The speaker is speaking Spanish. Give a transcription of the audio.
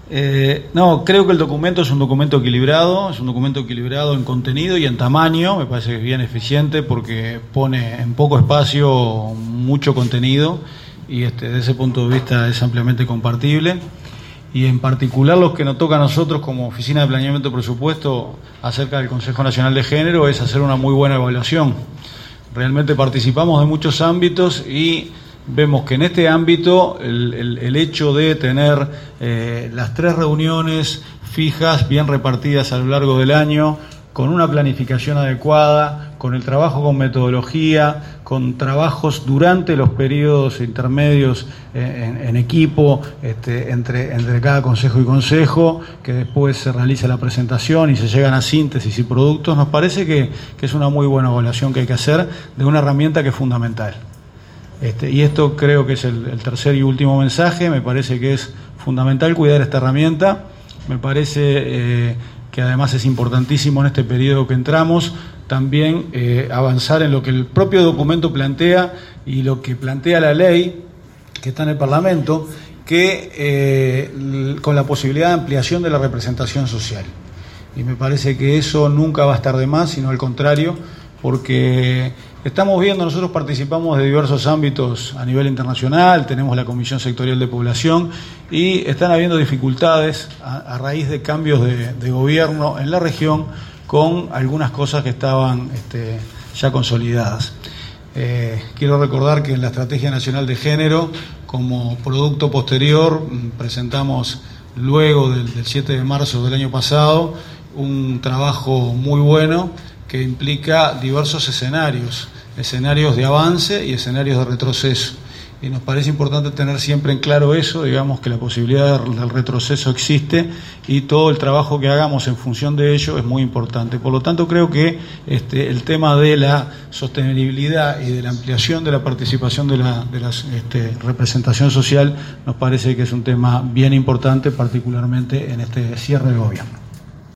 No, creo que el documento es un documento equilibrado, en contenido y en tamaño. Me parece que es bien eficiente porque pone en poco espacio mucho contenido y desde ese punto de vista es ampliamente compartible. Y en particular los que nos toca a nosotros como Oficina de Planeamiento y Presupuesto acerca del Consejo Nacional de Género es hacer una muy buena evaluación. Realmente participamos de muchos ámbitos y vemos que en este ámbito el hecho de tener las 3 reuniones fijas, bien repartidas a lo largo del año, con una planificación adecuada, con el trabajo con metodología, con trabajos durante los periodos intermedios en equipo, entre cada consejo y consejo, que después se realiza la presentación y se llegan a síntesis y productos, nos parece que es una muy buena evaluación que hay que hacer de una herramienta que es fundamental. Y esto creo que es el tercer y último mensaje. Me parece que es fundamental cuidar esta herramienta. Me parece que además es importantísimo en este periodo que entramos también avanzar en lo que el propio documento plantea y lo que plantea la ley que está en el Parlamento, que con la posibilidad de ampliación de la representación social. Y me parece que eso nunca va a estar de más, sino al contrario, porque estamos viendo, nosotros participamos de diversos ámbitos a nivel internacional, tenemos la Comisión Sectorial de Población y están habiendo dificultades a raíz de cambios de gobierno en la región con algunas cosas que estaban ya consolidadas. Quiero recordar que en la Estrategia Nacional de Género, como producto posterior, presentamos luego del 7 de marzo del año pasado un trabajo muy bueno que implica diversos escenarios de avance y escenarios de retroceso. Y nos parece importante tener siempre en claro eso, digamos que la posibilidad del retroceso existe y todo el trabajo que hagamos en función de ello es muy importante. Por lo tanto, creo que el tema de la sostenibilidad y de la ampliación de la participación de la representación social nos parece que es un tema bien importante, particularmente en este cierre de gobierno.